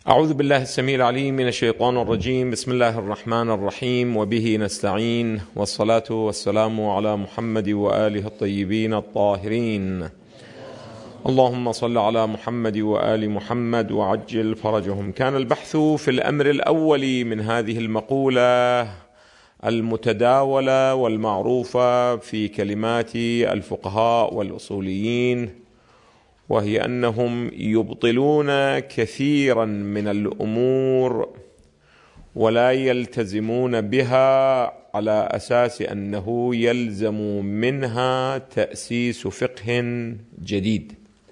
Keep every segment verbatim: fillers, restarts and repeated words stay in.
أعوذ بالله السميع العليم من الشيطان الرجيم. بسم الله الرحمن الرحيم، وبه نستعين، والصلاة والسلام على محمد وآله الطيبين الطاهرين. اللهم صل على محمد وآل محمد وعجل فرجهم. كان البحث في الأمر الأول من هذه المقولة المتداولة والمعروفة في كلمات الفقهاء والأصوليين، وهي أنهم يبطلون كثيرا من الأمور ولا يلتزمون بها على أساس أنه يلزم منها تأسيس فقه جديد.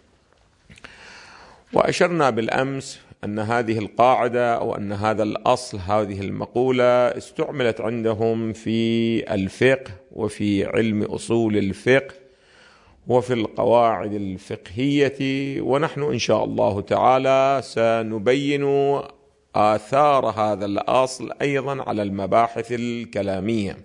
وأشرنا بالأمس أن هذه القاعدة أو أن هذا الأصل، هذه المقولة، استعملت عندهم في الفقه وفي علم أصول الفقه وفي القواعد الفقهية، ونحن إن شاء الله تعالى سنبين آثار هذا الأصل أيضا على المباحث الكلامية.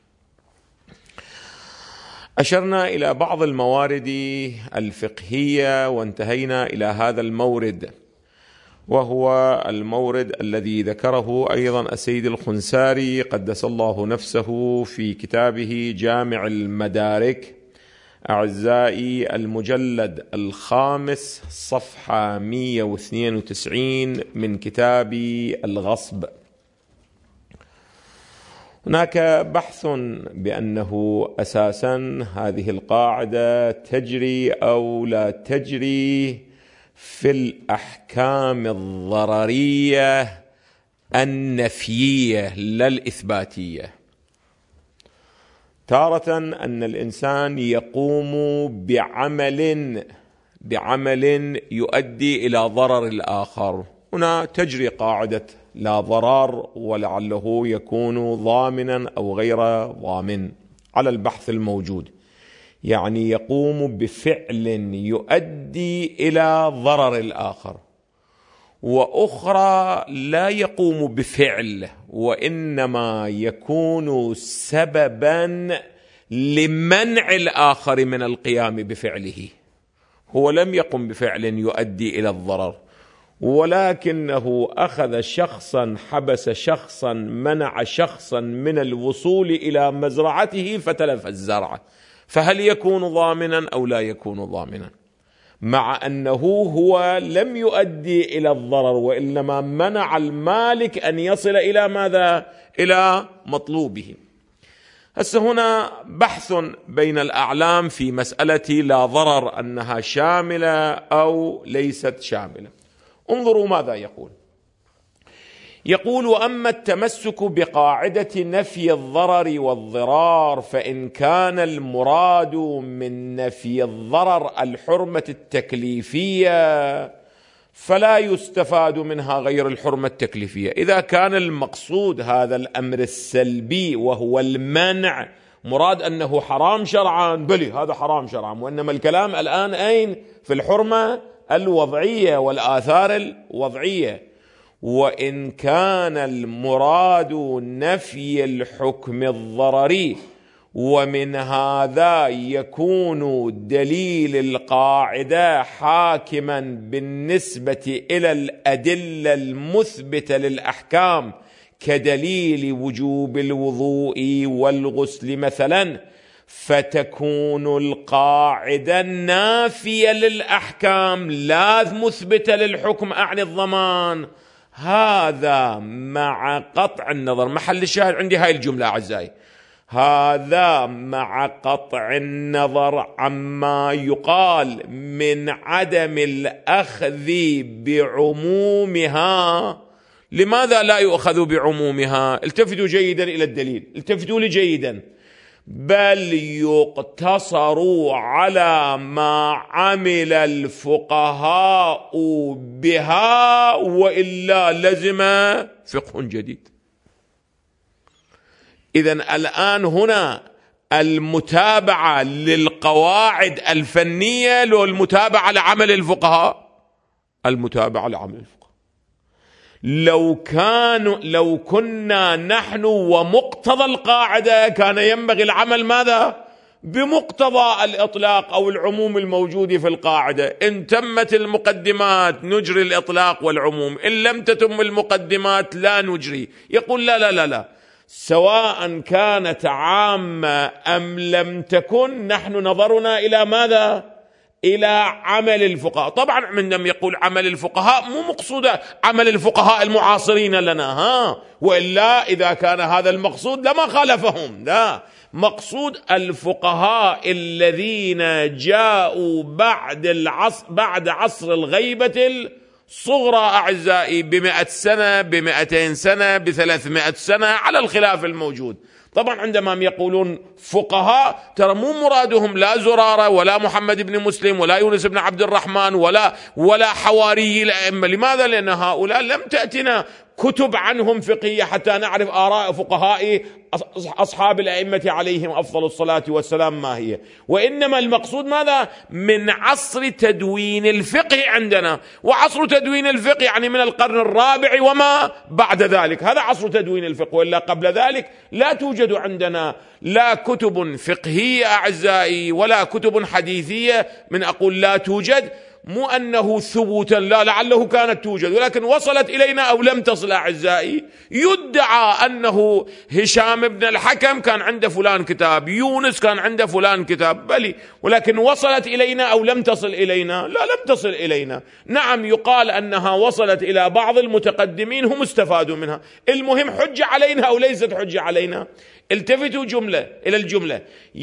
أشرنا إلى بعض الموارد الفقهية وانتهينا إلى هذا المورد، وهو المورد الذي ذكره أيضا السيد الخنساري قدس الله نفسه في كتابه جامع المدارك، أعزائي، المجلد الخامس صفحة مئة واثنين وتسعين من كتاب الغصب. هناك بحث بأنه أساسا هذه القاعدة تجري أو لا تجري في الأحكام الضررية النفية لا الإثباتية. تارة أن الإنسان يقوم بعمل بعمل يؤدي إلى ضرر الآخر، هنا تجري قاعدة لا ضرر، ولعله يكون ضامنا أو غير ضامن على البحث الموجود، يعني يقوم بفعل يؤدي إلى ضرر الآخر، وأخرى لا يقوم بفعل وإنما يكون سببا لمنع الآخر من القيام بفعله. هو لم يقم بفعل يؤدي إلى الضرر، ولكنه أخذ شخصا، حبس شخصا، منع شخصا من الوصول إلى مزرعته فتلف الزرع، فهل يكون ضامنا أو لا يكون ضامنا؟ مع أنه هو لم يؤدي إلى الضرر وإنما منع المالك أن يصل إلى ماذا؟ إلى مطلوبه. هسه هنا بحث بين الأعلام في مسألة لا ضرر، أنها شاملة أو ليست شاملة. انظروا ماذا يقول. يقول: وأما التمسك بقاعدة نفي الضرر والضرار، فإن كان المراد من نفي الضرر الحرمة التكليفية فلا يستفاد منها غير الحرمة التكليفية. إذا كان المقصود هذا الأمر السلبي وهو المنع مراد أنه حرام شرعا، بلي هذا حرام شرعا، وإنما الكلام الآن أين؟ في الحرمة الوضعية والآثار الوضعية. وإن كان المراد نفي الحكم الضرري، ومن هذا يكون دليل القاعدة حاكما بالنسبة إلى الأدلة المثبتة للأحكام كدليل وجوب الوضوء والغسل مثلا، فتكون القاعدة نافية للأحكام لا مثبتة للحكم أعني الضمان. هذا مع قطع النظر، محل الشاهد عندي هاي الجملة أعزائي، هذا مع قطع النظر عما يقال من عدم الأخذ بعمومها. لماذا لا يؤخذ بعمومها؟ التفتوا جيدا إلى الدليل، التفتوا لي جيدا. بل يقتصر على ما عمل الفقهاء بها، وإلا لزم فقه جديد. إذن الآن هنا المتابعة للقواعد الفنية لو المتابعة لعمل الفقهاء؟ المتابعة لعمل الفقهاء. لو كان لو كنا نحن ومقتضى القاعدة كان ينبغي العمل ماذا؟ بمقتضى الإطلاق أو العموم الموجود في القاعدة. إن تمت المقدمات نجري الإطلاق والعموم، إن لم تتم المقدمات لا نجري. يقول لا لا لا لا، سواء كانت عامة أم لم تكن، نحن نظرنا إلى ماذا؟ إلى عمل الفقهاء. طبعا من لم يقول عمل الفقهاء مو مقصودة عمل الفقهاء المعاصرين لنا، ها، وإلا إذا كان هذا المقصود لما خالفهم، لا، مقصود الفقهاء الذين جاءوا بعد العصر بعد عصر الغيبة الصغرى أعزائي، بمئة سنة، بمئتين سنة، بثلاثمائة سنة، على الخلاف الموجود. طبعا عندما يقولون فقهاء ترى مو مرادهم لا زرارة ولا محمد بن مسلم ولا يونس بن عبد الرحمن ولا ولا حواري الأئمة. لماذا؟ لأن هؤلاء لم تأتنا كتب عنهم فقهية حتى نعرف آراء فقهاء أصحاب الأئمة عليهم أفضل الصلاة والسلام ما هي، وإنما المقصود ماذا؟ من عصر تدوين الفقه عندنا، وعصر تدوين الفقه يعني من القرن الرابع وما بعد ذلك، هذا عصر تدوين الفقه، وإلا قبل ذلك لا توجد عندنا لا كتب فقهية أعزائي ولا كتب حديثية. من أقول لا توجد مو أنه ثبوتا، لا، لعله كانت توجد ولكن وصلت إلينا أو لم تصل أعزائي. يدعى أنه هشام بن الحكم كان عنده فلان كتاب، يونس كان عنده فلان كتاب، بلي، ولكن وصلت إلينا أو لم تصل إلينا؟ لا، لم تصل إلينا. نعم يقال أنها وصلت إلى بعض المتقدمين هم استفادوا منها، المهم حجة علينا أو ليست حجة علينا. التفتوا جملة إلى الجملة،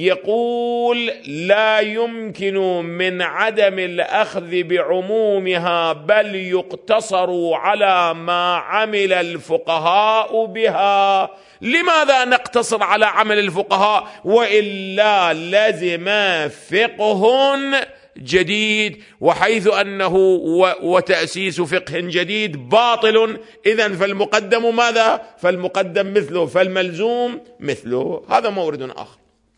يقول لا يمكن من عدم الأخذ بعمومها بل يقتصر على ما عمل الفقهاء بها. لماذا نقتصر على عمل الفقهاء وإلا لازم فقه جديد، وحيث أنه وتأسيس فقه جديد باطل، إذن فالمقدم ماذا؟ فالمقدم مثله، فالملزوم مثله. هذا مورد آخر.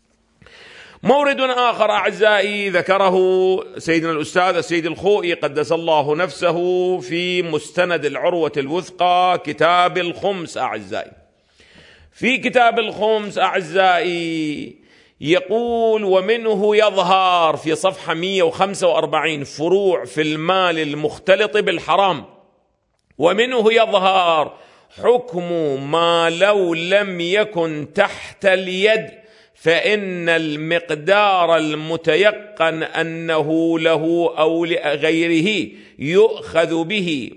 مورد آخر أعزائي ذكره سيدنا الأستاذ السيد الخوئي قدس الله نفسه في مستند العروة الوثقى كتاب الخمس أعزائي. في كتاب الخمس أعزائي يقول ومنه يظهر في صفحة مئة وخمسة وأربعين فروع في المال المختلط بالحرام، ومنه يظهر حكم ما لو لم يكن تحت اليد فإن المقدار المتيقن أنه له أو لغيره يؤخذ به،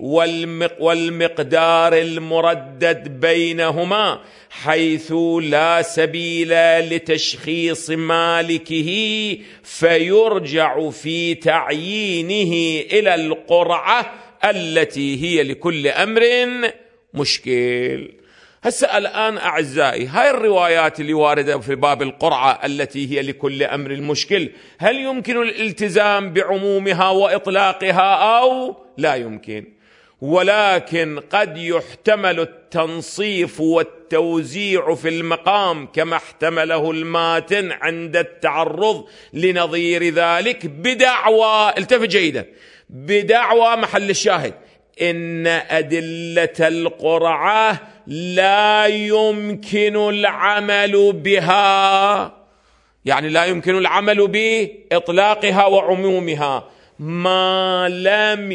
والمقدار المردد بينهما حيث لا سبيل لتشخيص مالكه فيرجع في تعيينه إلى القرعة التي هي لكل أمر مشكل. هسه الآن أعزائي هاي الروايات اللي واردة في باب القرعة التي هي لكل أمر مشكل، هل يمكن الالتزام بعمومها وإطلاقها أو لا يمكن؟ ولكن قد يحتمل التنصيف والتوزيع في المقام كما احتمله الماتن عند التعرض لنظير ذلك بدعوى، التفت جيدا، بدعوى محل الشاهد إن أدلة القرعة لا يمكن العمل بها، يعني لا يمكن العمل بإطلاقها وعمومها ما لم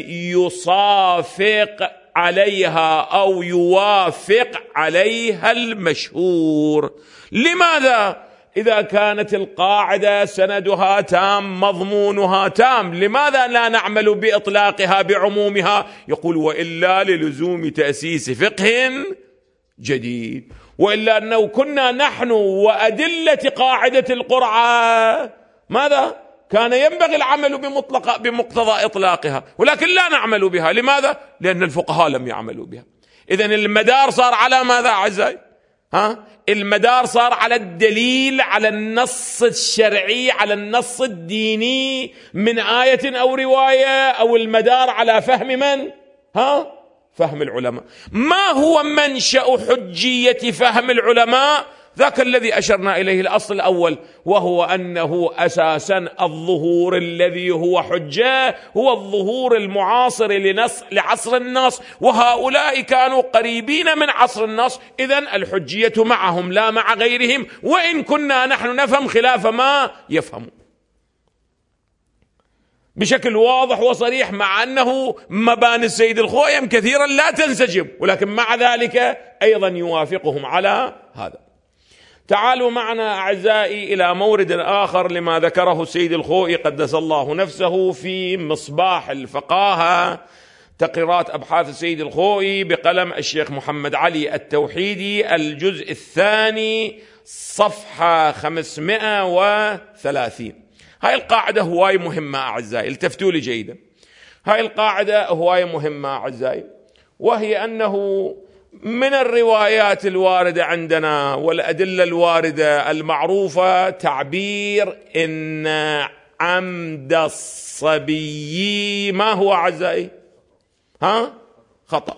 يصافق عليها أو يوافق عليها المشهور. لماذا؟ إذا كانت القاعدة سندها تام مضمونها تام، لماذا لا نعمل بإطلاقها بعمومها؟ يقول وإلا للزوم تأسيس فقه جديد، وإلا أنه كنا نحن وأدلة قاعدة القرعة ماذا؟ كان ينبغي العمل بمطلق بمقتضى إطلاقها، ولكن لا نعمل بها. لماذا؟ لأن الفقهاء لم يعملوا بها. إذن المدار صار على ماذا أعزائي؟ ها؟ المدار صار على الدليل، على النص الشرعي، على النص الديني من آية أو رواية، أو المدار على فهم من؟ ها؟ فهم العلماء. ما هو منشأ حجية فهم العلماء؟ ذاك الذي أشرنا إليه الأصل الأول، وهو أنه أساسا الظهور الذي هو حجة هو الظهور المعاصر لنص لعصر النص، وهؤلاء كانوا قريبين من عصر النص، إذن الحجية معهم لا مع غيرهم، وإن كنا نحن نفهم خلاف ما يفهمون بشكل واضح وصريح، مع أنه مباني السيد الخوئي كثيرا لا تنسجم، ولكن مع ذلك أيضا يوافقهم على هذا. تعالوا معنا أعزائي إلى مورد آخر لما ذكره السيد الخوئي قدس الله نفسه في مصباح الفقاهة، تقريرات أبحاث السيد الخوئي بقلم الشيخ محمد علي التوحيدي، الجزء الثاني صفحة خمسمائة وثلاثين. هاي القاعدة هواي مهمة أعزائي، التفتوا لي جيدا. هاي القاعدة هواي مهمة أعزائي، وهي أنه من الروايات الواردة عندنا والأدلة الواردة المعروفة تعبير إن عمد الصبي ما هو أعزائي؟ ها؟ خطأ.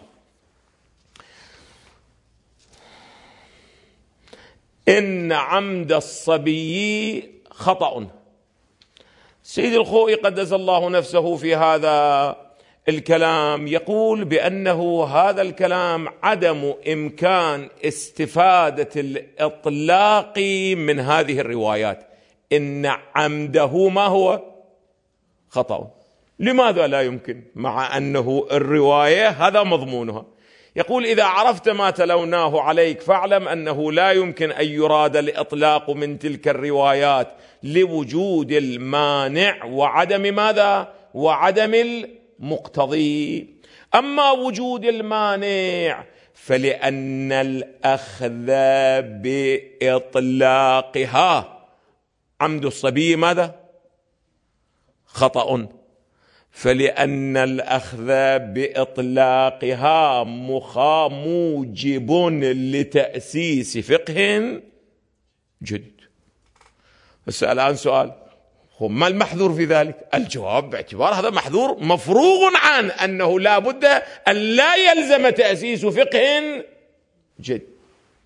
إن عمد الصبي خطأ. سيد الخوئي قدس الله نفسه في هذا الكلام يقول بأنه هذا الكلام عدم إمكان استفادة الإطلاق من هذه الروايات، إن عمده ما هو؟ خطأ. لماذا لا يمكن مع أنه الرواية هذا مضمونها؟ يقول إذا عرفت ما تلوناه عليك فاعلم أنه لا يمكن أن يراد الإطلاق من تلك الروايات لوجود المانع وعدم ماذا؟ وعدم المقتضي. أما وجود المانع فلأن الأخذ بإطلاقها عمد الصبي ماذا؟ خطأ. فلأن الأخذ بإطلاقها مخا موجب لتأسيس فقه جديد. بس الآن سؤال، ما المحذور في ذلك؟ الجواب باعتبار هذا محذور مفروغ عن أنه لا بد أن لا يلزم تأسيس فقه جديد.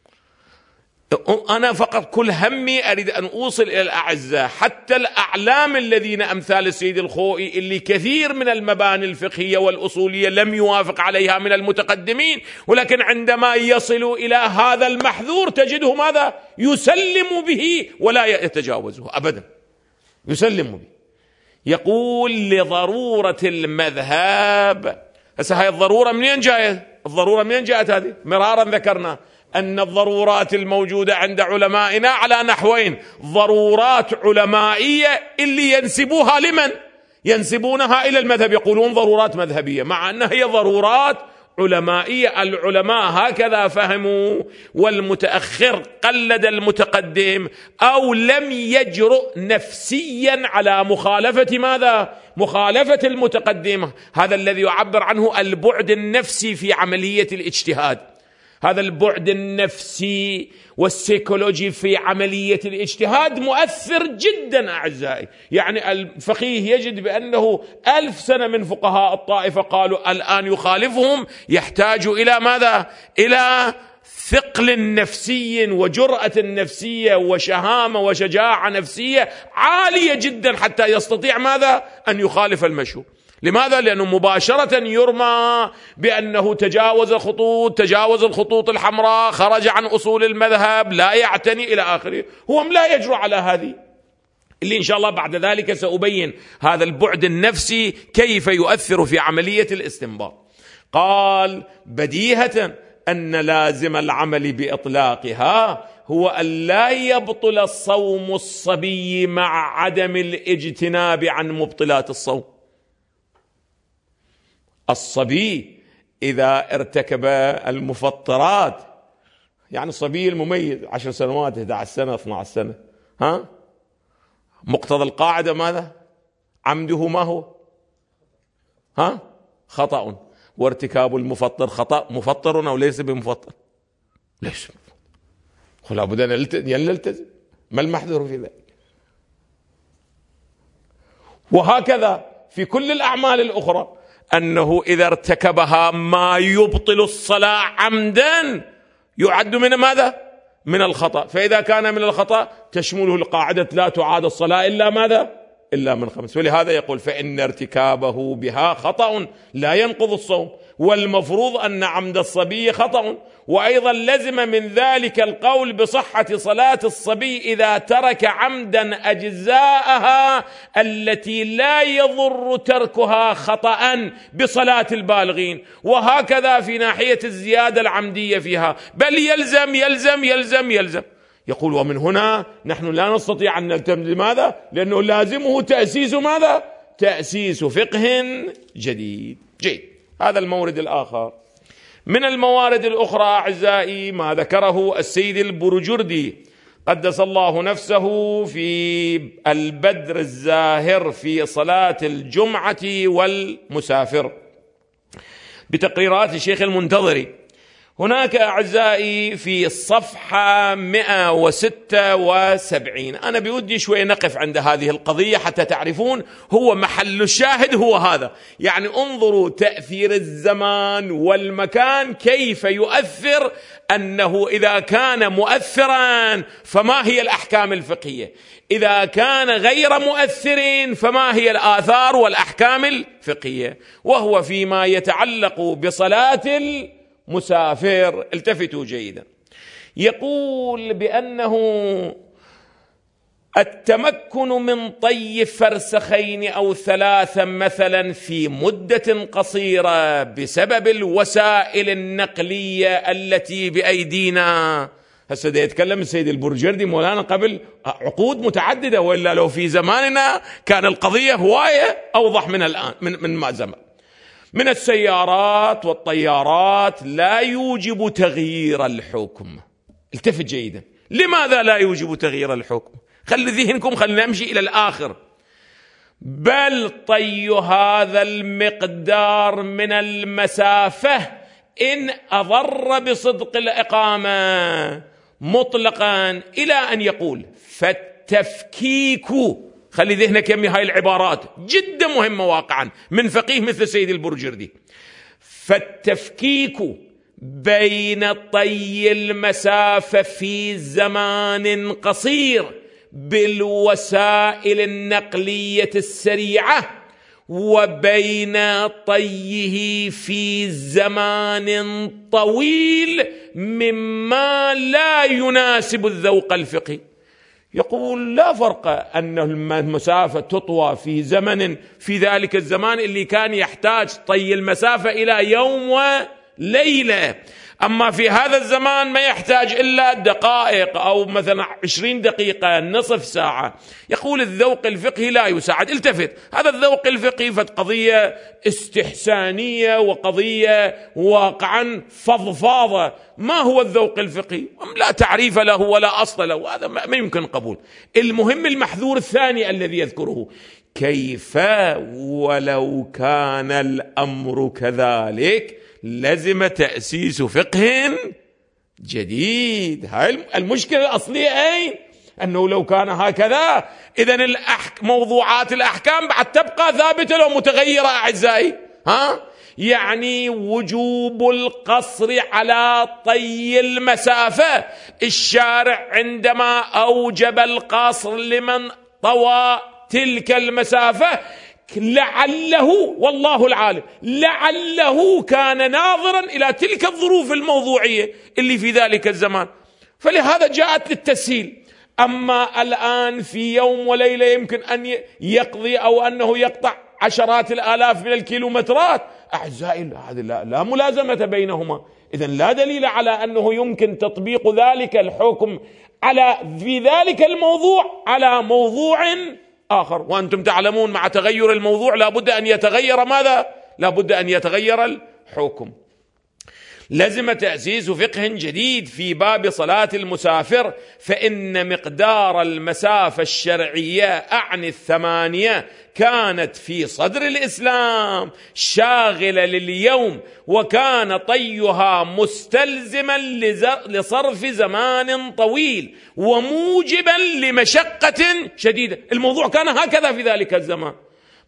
أنا فقط كل همي أريد أن أوصل إلى الأعزاء حتى الأعلام الذين أمثال السيد الخوئي اللي كثير من المباني الفقهية والأصولية لم يوافق عليها من المتقدمين، ولكن عندما يصلوا إلى هذا المحذور تجده ماذا؟ يسلم به ولا يتجاوزه أبدا، يسلم به. يقول لضرورة المذهب. هسه هاي الضرورة منين جاءت؟ الضرورة منين جاءت هذه؟ مرارا ذكرنا أن الضرورات الموجودة عند علمائنا على نحوين: ضرورات علمائية اللي ينسبوها لمن؟ ينسبونها إلى المذهب، يقولون ضرورات مذهبية، مع أنها هي ضرورات علمائية. العلماء هكذا فهموا، والمتأخر قلد المتقدم أو لم يجرؤ نفسيا على مخالفة ماذا؟ مخالفة المتقدم. هذا الذي يعبر عنه البعد النفسي في عملية الاجتهاد. هذا البعد النفسي والسيكولوجي في عملية الاجتهاد مؤثر جدا أعزائي. يعني الفقيه يجد بأنه ألف سنة من فقهاء الطائفة قالوا الآن يخالفهم يحتاج إلى ماذا؟ إلى ثقل نفسي وجرأة نفسية وشهامة وشجاعة نفسية عالية جدا حتى يستطيع ماذا؟ أن يخالف المشهور. لماذا؟ لأنه مباشرة يرمى بأنه تجاوز خطوط تجاوز الخطوط الحمراء، خرج عن أصول المذهب، لا يعتني إلى آخره. هو لا يجرؤ على هذه، اللي إن شاء الله بعد ذلك سأبين هذا البعد النفسي كيف يؤثر في عملية الاستنباط. قال بديهة أن لازم العمل بإطلاقها هو أن لا يبطل الصوم الصبي مع عدم الاجتناب عن مبطلات الصوم. الصبي إذا ارتكب المفطرات، يعني الصبي المميز عشر سنوات إحدى عشرة سنة اثنتي عشرة سنة، ها مقتضى القاعدة ماذا؟ عمده ما هو؟ ها خطأ. وارتكاب المفطر خطأ. مفطر أو ليس بمفطر؟ ليس بمفطر. ولا بد أن يلتزم. ما المحذور في ذلك؟ وهكذا في كل الأعمال الأخرى، أنه إذا ارتكبها ما يبطل الصلاة عمدا يعد من ماذا؟ من الخطأ، فإذا كان من الخطأ تشمله القاعدة لا تعاد الصلاة إلا ماذا؟ إلا من خمس. ولهذا يقول فإن ارتكابه بها خطأ لا ينقض الصوم، والمفروض أن عمد الصبي خطأ. وأيضا لزم من ذلك القول بصحة صلاة الصبي إذا ترك عمدا أجزاءها التي لا يضر تركها خطأ بصلاة البالغين، وهكذا في ناحية الزيادة العمدية فيها، بل يلزم يلزم يلزم يلزم. يقول ومن هنا نحن لا نستطيع أن نلتزم. لماذا؟ لأنه لازمه تأسيس ماذا؟ تأسيس فقه جديد. جيد، هذا المورد الآخر. من الموارد الأخرى أعزائي ما ذكره السيد البرجردي قدس الله نفسه في البدر الزاهر في صلاة الجمعة والمسافر بتقريرات الشيخ المنتظري. هناك أعزائي في الصفحة مئة وستة وسبعين، أنا بودي شوي نقف عند هذه القضية حتى تعرفون هو محل الشاهد هو هذا. يعني انظروا تأثير الزمان والمكان كيف يؤثر، أنه إذا كان مؤثرا فما هي الأحكام الفقهية، إذا كان غير مؤثر فما هي الآثار والأحكام الفقهية، وهو فيما يتعلق بصلاة مسافر. التفتوا جيدا. يقول بأنه التمكن من طي فرسخين أو ثلاثا مثلا في مدة قصيرة بسبب الوسائل النقلية التي بأيدينا. هسه يتكلم السيد البرجردي مولانا قبل عقود متعددة، وإلا لو في زماننا كان القضية هواية أوضح من الآن من, من ما زمان. من السيارات والطيارات لا يوجب تغيير الحكم. التفت جيدا، لماذا لا يوجب تغيير الحكم؟ خلي ذهنكم، خلينا نمشي إلى الآخر. بل طي هذا المقدار من المسافة إن أضر بصدق الإقامة مطلقا، إلى أن يقول فالتفكيك. خلي ذهنك يمي هاي العبارات جدا مهمة واقعا من فقيه مثل السيد البرجردي. فالتفكيك بين طي المسافة في زمان قصير بالوسائل النقلية السريعة وبين طيه في زمان طويل مما لا يناسب الذوق الفقهي. يقول لا فرق أن المسافة تطوى في زمن في ذلك الزمان اللي كان يحتاج طي المسافة إلى يوم وليلة، أما في هذا الزمان ما يحتاج إلا دقائق أو مثلا عشرين دقيقة نصف ساعة. يقول الذوق الفقهي لا يساعد. التفت، هذا الذوق الفقهي فقضية استحسانية وقضية واقعا فضفاضة. ما هو الذوق الفقهي؟ لا تعريف له ولا أصل له، هذا ما يمكن قبول. المهم المحذور الثاني الذي يذكره، كيف ولو كان الأمر كذلك لزم تأسيس فقه جديد. هاي المشكلة الأصلية أين؟ أنه لو كان هكذا إذن الأحك... موضوعات الأحكام بعد تبقى ثابتة لو متغيرة أعزائي. ها؟ يعني وجوب القصر على طي المسافة. الشارع عندما أوجب القصر لمن طوى تلك المسافة لعله، والله العالم، لعله كان ناظرا إلى تلك الظروف الموضوعية اللي في ذلك الزمان، فلهذا جاءت للتسهيل. أما الآن في يوم وليلة يمكن أن يقضي أو أنه يقطع عشرات الآلاف من الكيلومترات، أعزائي هذه لا, لا ملازمة بينهما. إذن لا دليل على أنه يمكن تطبيق ذلك الحكم على في ذلك الموضوع على موضوع آخر. وأنتم تعلمون مع تغير الموضوع لابد أن يتغير ماذا؟ لابد أن يتغير الحكم. لازم تأسيس فقه جديد في باب صلاة المسافر، فإن مقدار المسافة الشرعية أعني الثمانية كانت في صدر الإسلام شاغلة لليوم، وكان طيها مستلزما لصرف زمان طويل وموجبا لمشقة شديدة. الموضوع كان هكذا في ذلك الزمان،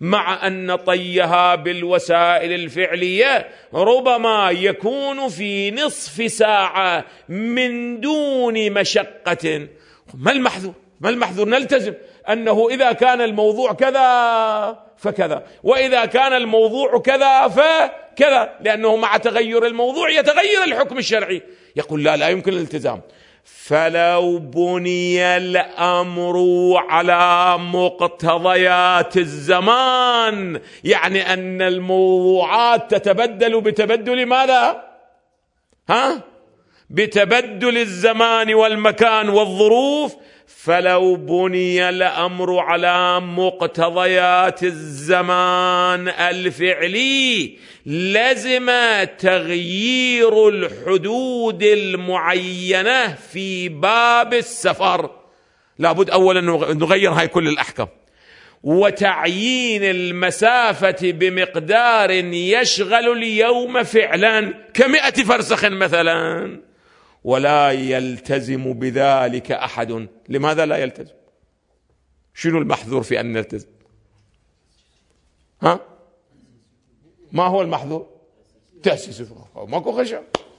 مع أن طيها بالوسائل الفعلية ربما يكون في نصف ساعة من دون مشقة. ما المحذور؟ ما المحذور؟ نلتزم أنه إذا كان الموضوع كذا فكذا، وإذا كان الموضوع كذا فكذا، لأنه مع تغير الموضوع يتغير الحكم الشرعي. يقول لا لا يمكن الالتزام. فلو بني الأمر على مقتضيات الزمان، يعني أن الموضوعات تتبدل بتبدل ماذا؟ ها؟ بتبدل الزمان والمكان والظروف. فلو بني الأمر على مقتضيات الزمان الفعلي لزم تغيير الحدود المعينة في باب السفر. لابد أولا نغير هاي كل الأحكام، وتعيين المسافة بمقدار يشغل اليوم فعلا كمئة فرسخ مثلا، ولا يلتزم بذلك أحد. لماذا لا يلتزم؟ شنو المحذور في أن نلتزم؟ ها؟ ما هو المحذور؟ تأسيس ماكو خشب.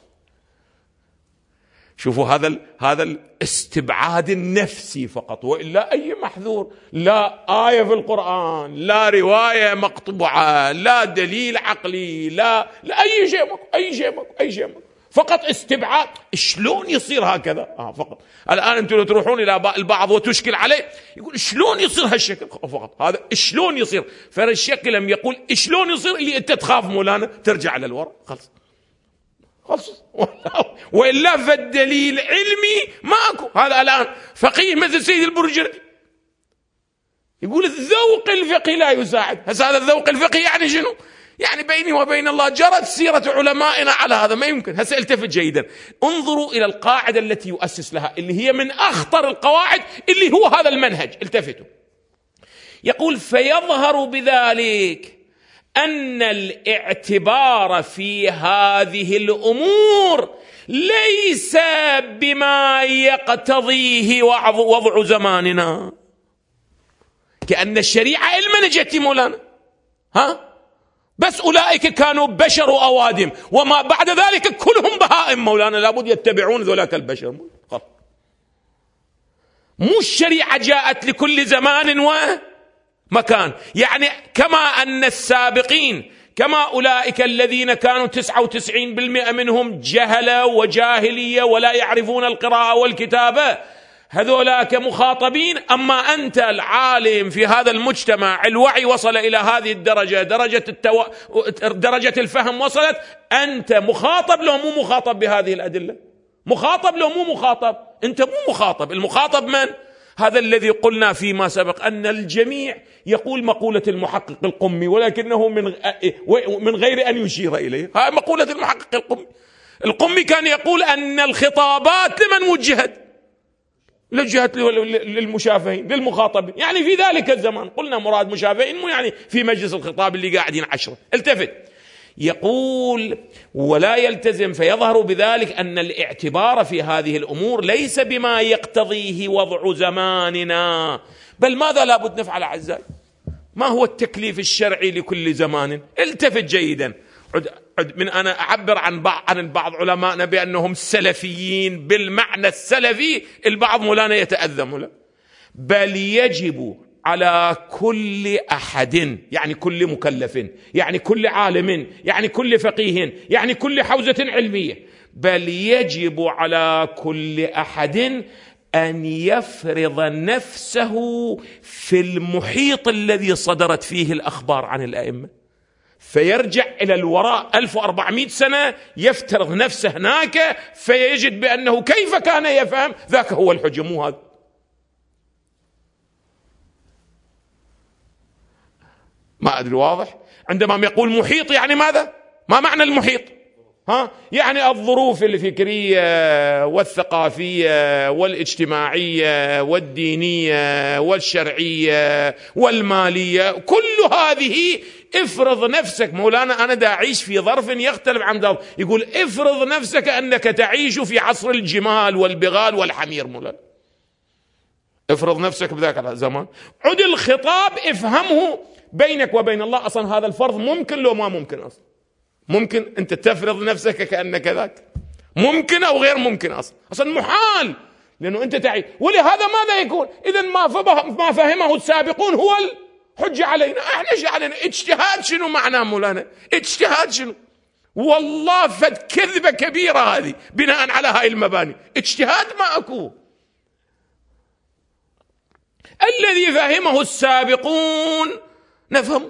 شوفوا هذا ال... هذا الاستبعاد النفسي فقط، وإلا أي محذور. لا آية في القرآن، لا رواية مقطوعة، لا دليل عقلي، لا لا أي شيء ماكو، أي شيء ماكو، أي شيء ماكو، فقط استبعاد. شلون يصير هكذا؟ آه فقط. الآن أنتم لو تروحون إلى البعض وتشكل عليه يقول شلون يصير هالشكل، فقط هذا شلون يصير. فالشكل لم يقول شلون يصير اللي أنت تخاف مولانا ترجع للوراء خلص خلص. وإلا فالدليل علمي ماكو. هذا الآن فقيه مثل سيد البرجردي يقول الذوق الفقهي لا يساعد. هذا الذوق الفقهي يعني شنو؟ يعني بيني وبين الله جرت سيرة علمائنا على هذا، ما يمكن. هسه التفت جيدا، انظروا إلى القاعدة التي يؤسس لها، اللي هي من أخطر القواعد، اللي هو هذا المنهج. التفتوا، يقول فيظهر بذلك أن الاعتبار في هذه الأمور ليس بما يقتضيه وضع زماننا. كأن الشريعة المنجت مولانا، ها؟ بس أولئك كانوا بشر وأوادم، وما بعد ذلك كلهم بهائم مولانا، لابد يتبعون ذولاك البشر. مو الشريعة جاءت لكل زمان ومكان. يعني كما أن السابقين، كما أولئك الذين كانوا تسعة وتسعين بالمئة منهم جهلة وجاهلية ولا يعرفون القراءة والكتابة، هذولاك مخاطبين. أما أنت العالم في هذا المجتمع، الوعي وصل إلى هذه الدرجة، درجة التو... درجة الفهم وصلت، أنت مخاطب لو مو مخاطب بهذه الأدلة؟ مخاطب لو مو مخاطب؟ أنت مو مخاطب. المخاطب من؟ هذا الذي قلنا فيما سبق أن الجميع يقول مقولة المحقق القمي، ولكنه من من غير أن يشير إليه. هاي مقولة المحقق القمي. القمي كان يقول أن الخطابات لمن وجهت؟ لجهت للمشافهين، للمخاطبين. يعني في ذلك الزمان قلنا مراد مشافهين، مو يعني في مجلس الخطاب اللي قاعدين عشرة. التفت، يقول ولا يلتزم. فيظهر بذلك أن الاعتبار في هذه الأمور ليس بما يقتضيه وضع زماننا. بل ماذا لابد نفعل أعزائي؟ ما هو التكليف الشرعي لكل زمان؟ التفت جيدا. عد من أنا أعبر عن بعض عن بعض علمائنا بأنهم سلفيين بالمعنى السلفي، البعض مولانا يتأذم له. بل يجب على كل أحد، يعني كل مكلف، يعني كل عالم، يعني كل فقيه، يعني كل حوزة علمية، بل يجب على كل أحد أن يفرض نفسه في المحيط الذي صدرت فيه الأخبار عن الأئمة، فيرجع إلى الوراء ألف وأربعمائة سنة، يفترض نفسه هناك، فيجد بأنه كيف كان يفهم، ذاك هو الحجة. مو هذا. ما أدري واضح؟ عندما يقول محيط يعني ماذا؟ ما معنى المحيط؟ ها؟ يعني الظروف الفكرية والثقافية والاجتماعية والدينية والشرعية والمالية، كل هذه افرض نفسك. مولانا أنا دا أعيش في ظرف يختلف عن ظرف، يقول افرض نفسك أنك تعيش في عصر الجمال والبغال والحمير. مولانا افرض نفسك بذاك الزمان. عد الخطاب افهمه بينك وبين الله أصلا هذا الفرض ممكن لو ما ممكن أصلا؟ ممكن أنت تفرض نفسك كأنك ذاك؟ ممكن أو غير ممكن؟ أصلا أصلا محال، لأنه أنت تعي. ولهذا ماذا يكون؟ إذن ما ما فهمه السابقون هو الحجة علينا. احنا ايش علينا؟ اجتهاد شنو معناه مولانا؟ اجتهاد شنو؟ والله فد كذبة كبيرة هذه بناء على هاي المباني. اجتهاد ما أكو. الذي فهمه السابقون نفهم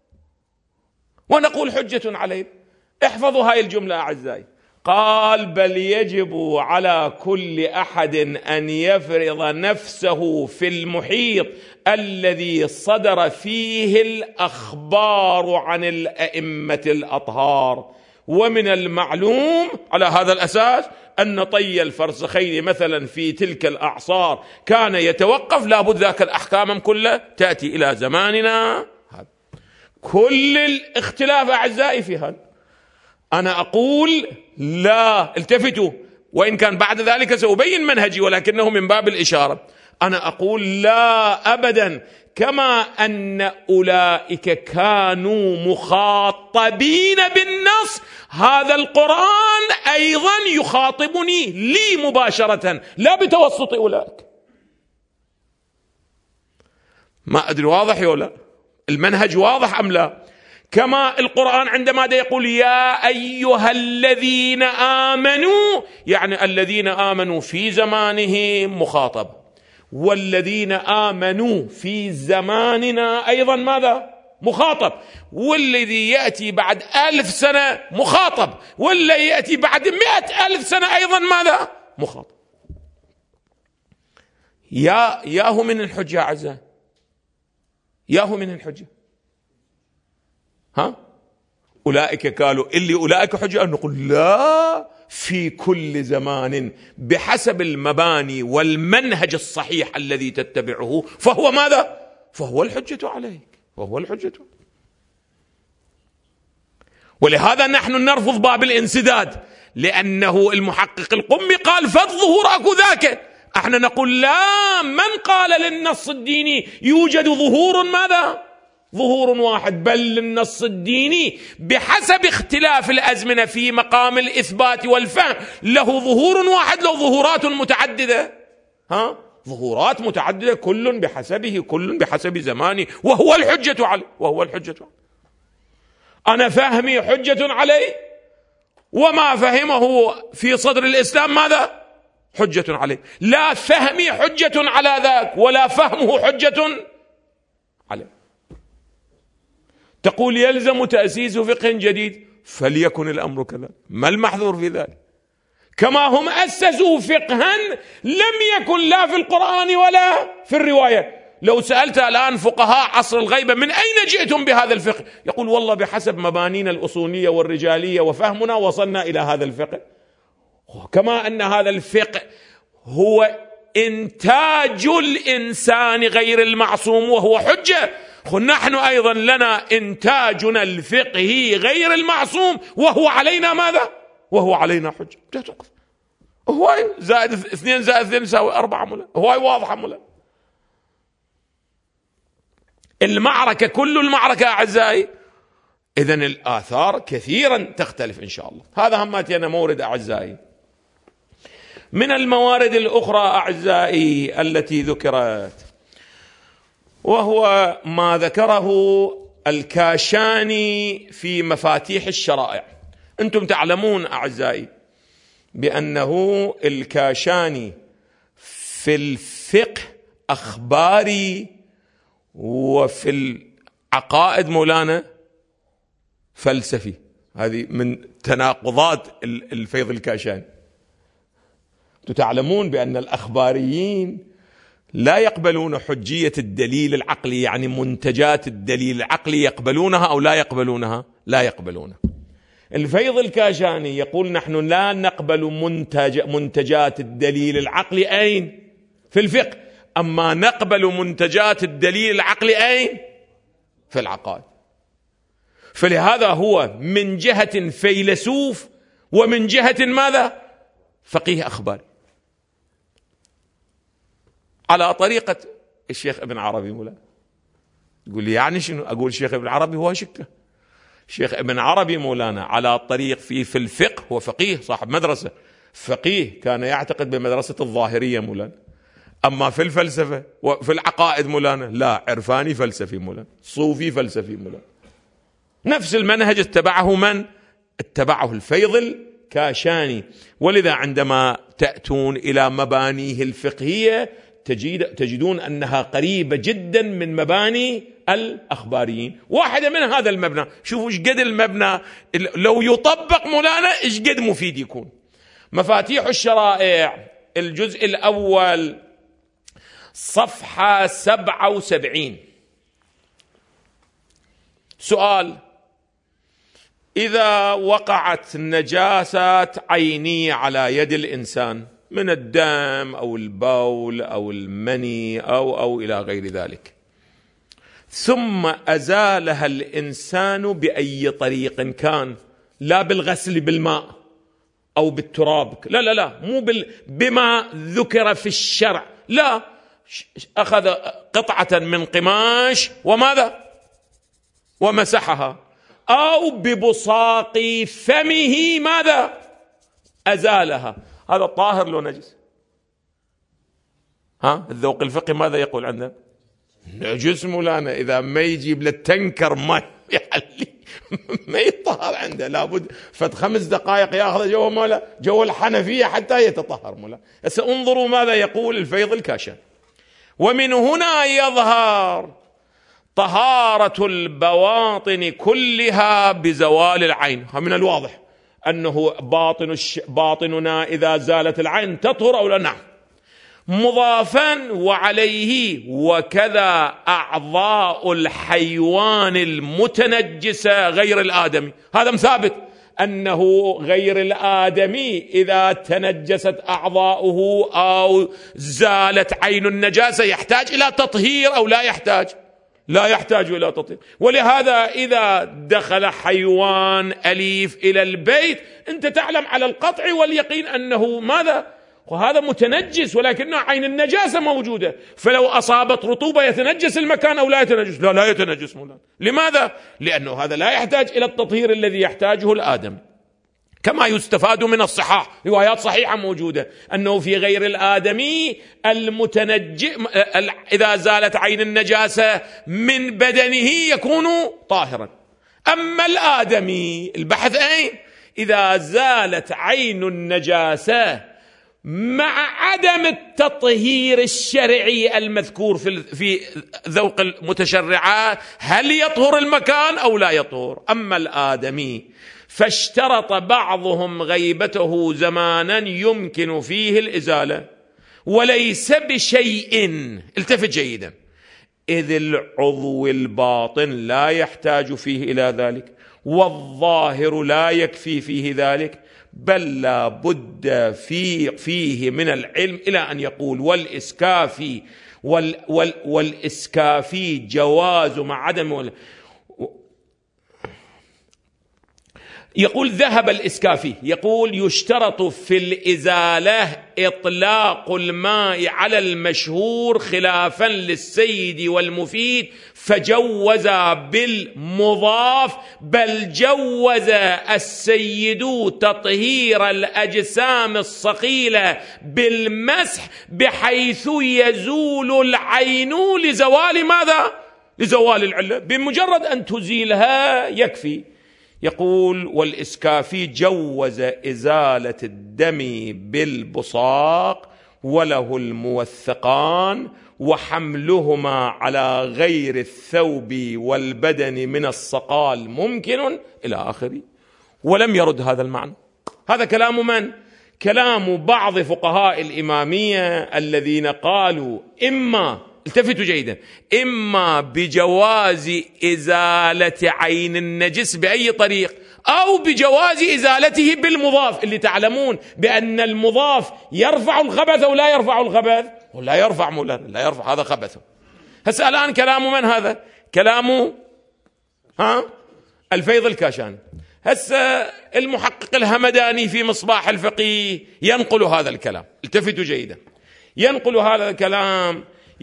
ونقول حجة علينا. احفظوا هاي الجملة أعزائي. قال بل يجب على كل أحد أن يفرض نفسه في المحيط الذي صدر فيه الأخبار عن الأئمة الأطهار. ومن المعلوم على هذا الأساس أن طي الفرسخين مثلا في تلك الأعصار كان يتوقف، لابد ذاك الأحكام كلها تأتي إلى زماننا هذا. كل الاختلاف أعزائي في هذا. أنا أقول لا، التفتوا، وإن كان بعد ذلك سأبين منهجي ولكنه من باب الإشارة. أنا أقول لا أبدا، كما أن أولئك كانوا مخاطبين بالنص، هذا القرآن أيضا يخاطبني لي مباشرة لا بتوسط أولئك. ما أدري واضح ولا المنهج واضح أم لا؟ كما القرآن عندما يقول يا أيها الذين آمنوا، يعني الذين آمنوا في زمانه مخاطب، والذين آمنوا في زماننا أيضا ماذا؟ مخاطب. والذي يأتي بعد ألف سنة مخاطب، والذي يأتي بعد مئة ألف سنة أيضا ماذا؟ مخاطب. يا ياهو من الحجة عزة، ياهو من الحجة. ها أولئك قالوا اللي أولئك حجة، أن نقول لا، في كل زمان بحسب المباني والمنهج الصحيح الذي تتبعه فهو ماذا؟ فهو الحجة عليك، وهو الحجة. ولهذا نحن نرفض باب الانسداد، لأنه المحقق القمي قال فالظهور أكو ذاك. احنا نقول لا، من قال للنص الديني يوجد ظهور ماذا؟ ظهور واحد، بل للنص الديني بحسب اختلاف الأزمنة في مقام الإثبات والفهم له ظهور واحد، له ظهورات متعددة. ها ظهورات متعددة، كل بحسبه، كل بحسب زمانه، وهو الحجة عليه، وهو الحجة عليه. أنا فهمي حجة عليه، وما فهمه في صدر الإسلام ماذا؟ حجة عليه. لا فهمي حجة على ذاك، ولا فهمه حجة عليه. تقول يلزم تأسيس فقه جديد، فليكن الأمر كذا، ما المحظور في ذلك؟ كما هم أسسوا فقها لم يكن لا في القرآن ولا في الرواية. لو سألت الآن فقهاء عصر الغيبة من أين جئتم بهذا الفقه؟ يقول والله بحسب مبانينا الأصولية والرجالية وفهمنا وصلنا إلى هذا الفقه. كما أن هذا الفقه هو إنتاج الإنسان غير المعصوم وهو حجة، نحن أيضا لنا إنتاجنا الفقهي غير المعصوم وهو علينا ماذا؟ وهو علينا حجة. هو زائد اثنين زائد اثنين يساوي أربعة ملا، هو واضحة ملا. المعركة كل المعركة أعزائي. إذن الآثار كثيرا تختلف إن شاء الله. هذا هماتي أنا مورد أعزائي. من الموارد الأخرى أعزائي التي ذكرت، وهو ما ذكره الكاشاني في مفاتيح الشرائع. أنتم تعلمون أعزائي بأنه الكاشاني في الفقه أخباري، وفي العقائد مولانا فلسفي. هذه من تناقضات الفيض الكاشاني. تعلمون بأن الأخباريين لا يقبلون حجية الدليل العقلي، يعني منتجات الدليل العقلي يقبلونها أو لا يقبلونها؟ لا يقبلونها. الفيض الكاشاني يقول نحن لا نقبل منتج منتجات الدليل العقلي أين؟ في الفقه. أما نقبل منتجات الدليل العقلي أين؟ في العقائد. فلهذا هو من جهة فيلسوف، ومن جهة ماذا؟ فقيه أخباري، على طريقة الشيخ ابن عربي مولانا. يقول لي يعني شنو؟ أقول الشيخ ابن عربي هو شكه. الشيخ ابن عربي مولانا على طريق في في الفقه، هو فقيه صاحب مدرسة فقيه، كان يعتقد بمدرسة الظاهرية مولانا. أما في الفلسفة وفي العقائد مولانا لا، عرفاني فلسفي مولانا، صوفي فلسفي مولانا. نفس المنهج اتبعه من؟ اتبعه الفيض الكاشاني. ولذا عندما تأتون إلى مبانيه الفقهية تجد تجدون أنها قريبة جدا من مباني الأخباريين. واحدة من هذا المبنى، شوفوا ايش قد المبنى لو يطبق مولانا ايش قد مفيد يكون. مفاتيح الشرائع الجزء الأول صفحة سبعة وسبعين. سؤال: إذا وقعت نجاسات عينية على يد الإنسان من الدم أو البول أو المني أو أو إلى غير ذلك، ثم أزالها الإنسان بأي طريق كان، لا بالغسل بالماء أو بالتراب، لا لا لا، مو بال... بما ذكر في الشرع، لا، أخذ قطعة من قماش وماذا؟ ومسحها، أو ببصاق فمه ماذا؟ أزالها. هذا طاهر لو نجس؟ ها الذوق الفقهي ماذا يقول عندنا؟ نجس مولانا. إذا ما يجيب للتنكر ما يحلي ما يطهر عنده، لابد فت خمس دقائق ياخذ جو مولا جو الحنفية حتى يتطهر مولا. هسه انظروا ماذا يقول الفيض الكاشان: ومن هنا يظهر طهارة البواطن كلها بزوال العين. من الواضح أنه باطن الش... باطننا إذا زالت العين تطهر أو لا؟ نعم. مضافا وعليه وكذا أعضاء الحيوان المتنجسة غير الآدمي. هذا مثابت أنه غير الآدمي إذا تنجست أعضاؤه أو زالت عين النجاسة يحتاج إلى تطهير أو لا يحتاج؟ لا يحتاج إلى تطهير. ولهذا إذا دخل حيوان أليف إلى البيت أنت تعلم على القطع واليقين أنه ماذا؟ وهذا متنجس، ولكنه عين النجاسة موجودة، فلو أصابت رطوبة يتنجس المكان أو لا يتنجس؟ لا لا يتنجس مولانا. لماذا؟ لأنه هذا لا يحتاج إلى التطهير الذي يحتاجه الآدم. كما يستفاد من الصحاح، روايات صحيحة موجودة أنه في غير الآدمي المتنجس إذا زالت عين النجاسة من بدنه يكون طاهرا. أما الآدمي البحث أين؟ إذا زالت عين النجاسة مع عدم التطهير الشرعي المذكور في في ذوق المتشرعات، هل يطهر المكان أو لا يطهر؟ أما الآدمي فاشترط بعضهم غيبته زمانا يمكن فيه الإزالة وليس بشيء، التفت جيدا، إذ العضو الباطن لا يحتاج فيه إلى ذلك، والظاهر لا يكفي فيه ذلك، بل لا بد في فيه من العلم، إلى أن يقول والإسكافي وال وال والإسكافي جواز مع عدم وال يقول ذهب الإسكافي، يقول يشترط في الإزالة إطلاق الماء على المشهور خلافا للسيد والمفيد، فجوز بالمضاف، بل جوز السيد تطهير الأجسام الصقيلة بالمسح بحيث يزول العين لزوال ماذا؟ لزوال العلة، بمجرد أن تزيلها يكفي. يقول والإسكافي جوز إزالة الدم بالبصاق وله الموثقان وحملهما على غير الثوب والبدن من الصقال ممكن إلى آخره. ولم يرد هذا المعنى. هذا كلام من؟ كلام بعض فقهاء الإمامية الذين قالوا إما، التفتوا جيدا، إما بجواز إزالة عين النجس بأي طريق، أو بجواز إزالته بالمضاف، اللي تعلمون بأن المضاف يرفع الخبث أو لا يرفع الخبث؟ ولا يرفع مولانا، لا يرفع، هذا خبث. هسه الآن كلام من هذا؟ كلام ها الفيض الكاشاني. هسه المحقق الهمداني في مصباح الفقيه ينقل هذا الكلام، التفتوا جيدا، ينقل هذا الكلام،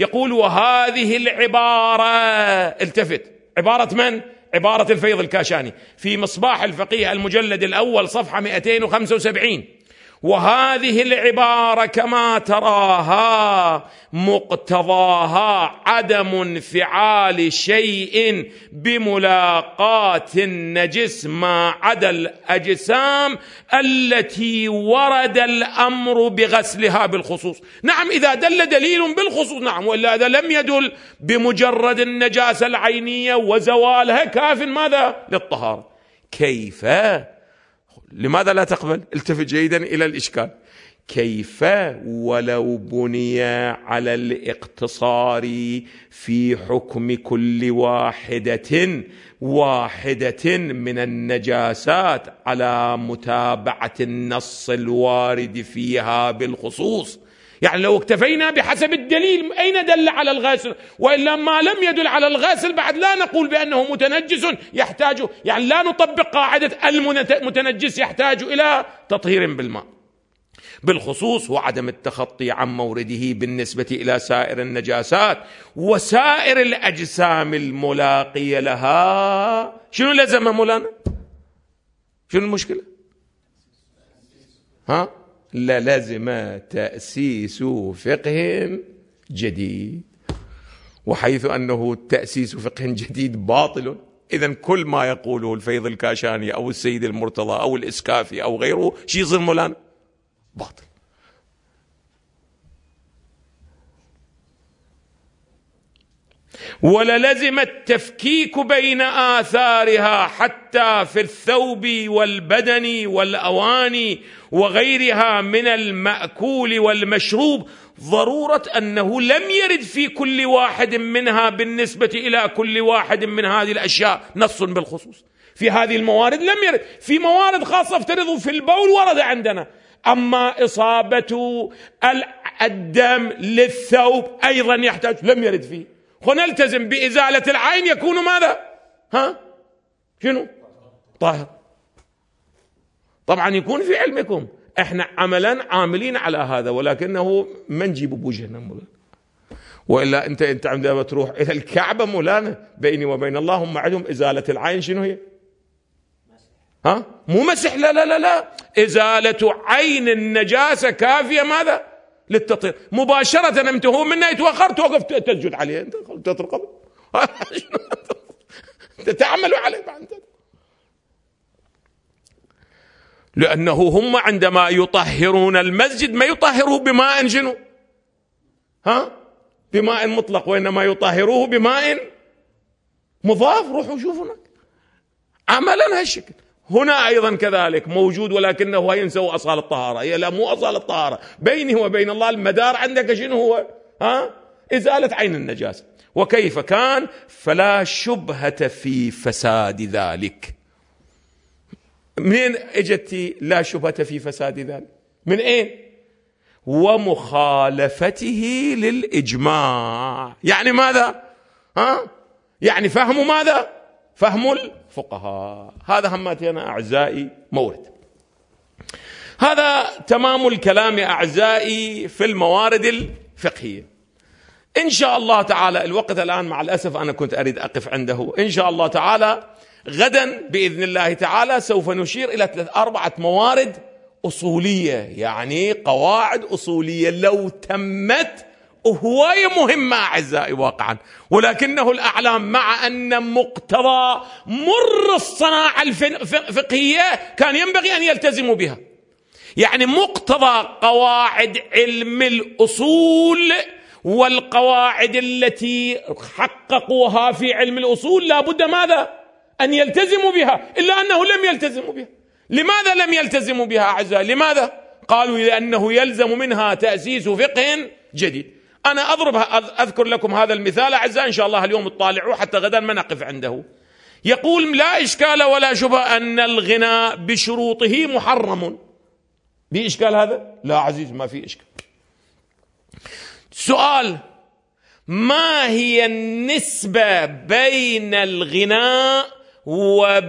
يقول وهذه العبارة، التفت، عبارة من؟ عبارة الفيض الكاشاني في مصباح الفقيه المجلد الأول صفحة مئتين وخمسة وسبعين: وهذه العبارة كما تراها مقتضاها عدم انفعال شيء بملاقاة النجس ما عدا الأجسام التي ورد الأمر بغسلها بالخصوص. نعم إذا دل دليل بالخصوص، نعم، وإلا إذا لم يدل بمجرد النجاسة العينية وزوالها كاف ماذا؟ للطهارة. كيف؟ لماذا لا تقبل؟ التفت جيدا إلى الإشكال. كيف ولو بني على الاقتصار في حكم كل واحدة واحدة من النجاسات على متابعة النص الوارد فيها بالخصوص؟ يعني لو اكتفينا بحسب الدليل، أين دل على الغاسل؟ وإلا ما لم يدل على الغاسل بعد لا نقول بأنه متنجس يحتاج، يعني لا نطبق قاعدة المتنجس يحتاج إلى تطهير بالماء. بالخصوص وعدم التخطي عن مورده بالنسبة إلى سائر النجاسات وسائر الأجسام الملاقية لها. شنو لزم مولانا؟ شنو المشكلة؟ ها؟ للزم تأسيس فقه جديد، وحيث أنه تأسيس فقه جديد باطل، إذن كل ما يقوله الفيض الكاشاني أو السيد المرتضى أو الإسكافي أو غيره شي يصير مولانا باطل. وللزم التفكيك بين آثارها حتى في الثوب والبدن والأواني وغيرها من المأكول والمشروب، ضرورة أنه لم يرد في كل واحد منها بالنسبة إلى كل واحد من هذه الأشياء نص بالخصوص. في هذه الموارد لم يرد، في موارد خاصة افترضوا في البول ورد عندنا، أما إصابة الدم للثوب أيضا يحتاج، لم يرد فيه. ونلتزم بإزالة العين يكون ماذا؟ ها؟ شنو؟ طاهر. طبعا يكون في علمكم احنا عملا عاملين على هذا، ولكنه ما نجيب بوجهنا مولانا، وإلا انت انت عندما تروح إلى الكعبة مولانا بيني وبين الله هم عندهم إزالة العين شنو هي؟ ها؟ مو مسح، لا لا لا لا، إزالة عين النجاسة كافية ماذا؟ للتطهير. مباشرة انتهوا منها يتوخر توقف تسجد عليه، انت تترقب تتعملوا عليه بعد، لأنه هم عندما يطهرون المسجد ما يطهروه بماء شنو؟ ها؟ بماء مطلق، وإنما يطهروه بماء مضاف. روحوا شوفوا عملا هالشكل. هنا أيضا كذلك موجود، ولكنه ينسوا أصال الطهارة. هي لا، مو أصال الطهارة، بيني وبين الله المدار عندك شنو هو؟ ها؟ إزالة عين النجاسة. وكيف كان؟ فلا شبهة في فساد ذلك. منين اجت لا شبهة في فساد ذلك؟ من اين؟ ومخالفته للإجماع. يعني ماذا؟ ها؟ يعني فهم ماذا؟ فهم الفقهاء. هذا همتنا أعزائي مورد. هذا تمام الكلام أعزائي في الموارد الفقهية. إن شاء الله تعالى الوقت الآن مع الأسف أنا كنت أريد أقف عنده. إن شاء الله تعالى غدا بإذن الله تعالى سوف نشير إلى ثلاث أربعة موارد أصولية، يعني قواعد أصولية لو تمت هواية مهمة أعزائي واقعا، ولكنه الأعلام مع أن مقتضى مر الصناعة الفقهية كان ينبغي أن يلتزموا بها. يعني مقتضى قواعد علم الأصول والقواعد التي حققوها في علم الأصول لا بد ماذا؟ أن يلتزموا بها، إلا أنه لم يلتزموا بها. لماذا لم يلتزموا بها أعزائي؟ لماذا؟ قالوا لأنه يلزم منها تأسيس فقه جديد. أنا أضرب أذكر لكم هذا المثال أعزائي، إن شاء الله اليوم اطالعوا حتى غدا ما نقف عنده. يقول لا إشكال ولا شبهة أن الغناء بشروطه محرم. بإشكال هذا؟ لا عزيز، ما في إشكال. سؤال: ما هي النسبة بين الغناء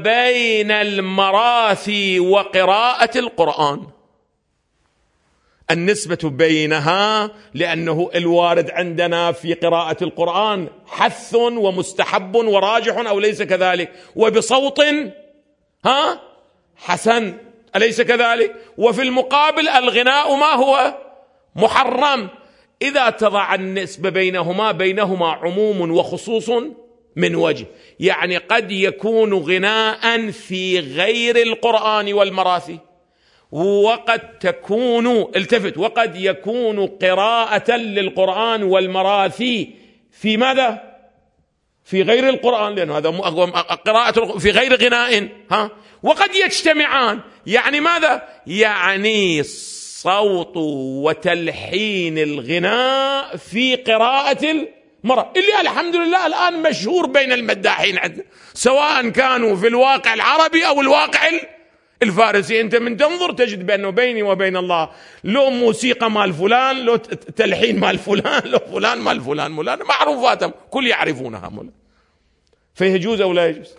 وبين المراثي وقراءة القرآن؟ النسبة بينها، لأنه الوارد عندنا في قراءة القرآن حث ومستحب وراجح أو ليس كذلك، وبصوت ها حسن أليس كذلك؟ وفي المقابل الغناء ما هو محرم. إذا تضع النسبة بينهما بينهما عموم وخصوص من وجه، يعني قد يكون غناء في غير القرآن والمراثي، وقد تكون التفت وقد يكون قراءة للقرآن والمراثي في ماذا؟ في غير القرآن، لأن هذا قراءة في غير غناء، ها، وقد يجتمعان. يعني ماذا؟ يعني صوت وتلحين الغناء في قراءة المرأة، اللي الحمد لله الآن مشهور بين المداحين عندنا، سواء كانوا في الواقع العربي أو الواقع الفارسي. أنت من تنظر تجد بأنه بيني وبين الله لو موسيقى مال فلان، لو تلحين مال فلان، لو فلان مال فلان، فلان معروفاتهم كل يعرفونها مولا. فيجوز أو لا يجوز؟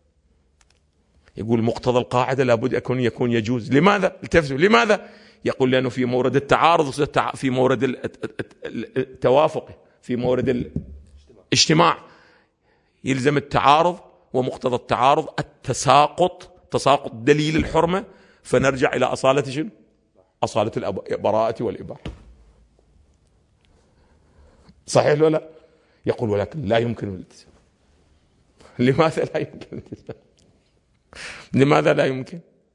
يقول مقتضى القاعدة لابد أن يكون يجوز. لماذا؟ التفتوا لماذا؟ يقول لأنه في مورد التعارض، في مورد التوافق، في مورد الاجتماع يلزم التعارض، ومقتضى التعارض التساقط، تساقط دليل الحرمة، فنرجع إلى أصالة شنو؟ أصالة البراءة والإباحة. صحيح ولا لا؟ يقول ولكن لا يمكن الالتزام. لماذا لا يمكن الالتزام؟ لماذا لا يمكن؟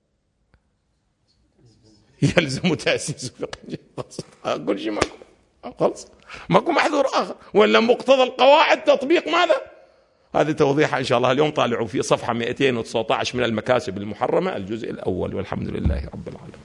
يلزم تأسيس فقه. كل شيء ماكو، خلص ماكو محذور آخر، ولا مقتضى القواعد تطبيق ماذا؟ هذه توضيحها إن شاء الله اليوم. طالعوا في صفحة مئتين وتسعة عشر من المكاسب المحرمة الجزء الأول، والحمد لله رب العالمين.